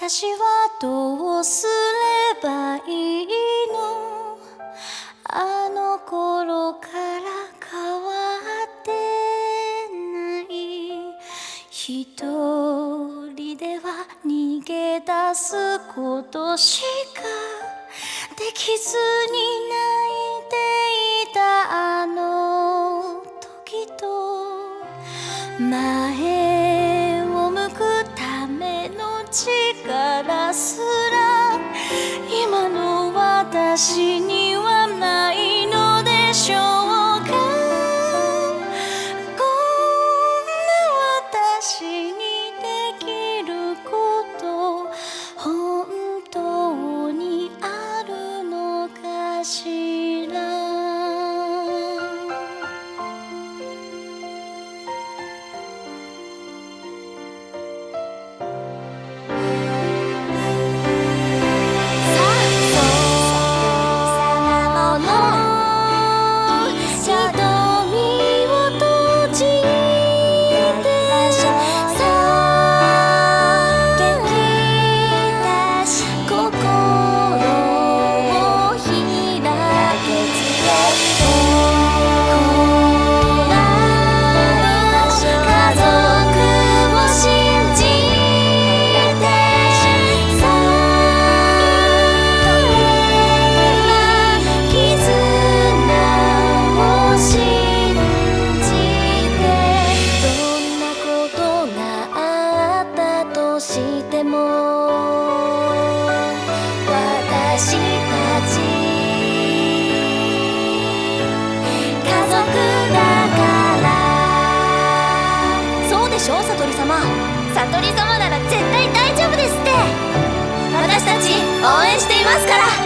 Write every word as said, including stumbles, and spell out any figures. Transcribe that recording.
私はどうすればいいの？あの頃から変わってない。一人では逃げ出すことしかできずに泣いていたあの時と、前を向くための力すら今の私にはないのでしょうか。こんな私にできること本当にあるのかしら。しても私たち家族だから。そうでしょ悟り様。悟り様なら絶対大丈夫ですって。私たち応援していますから。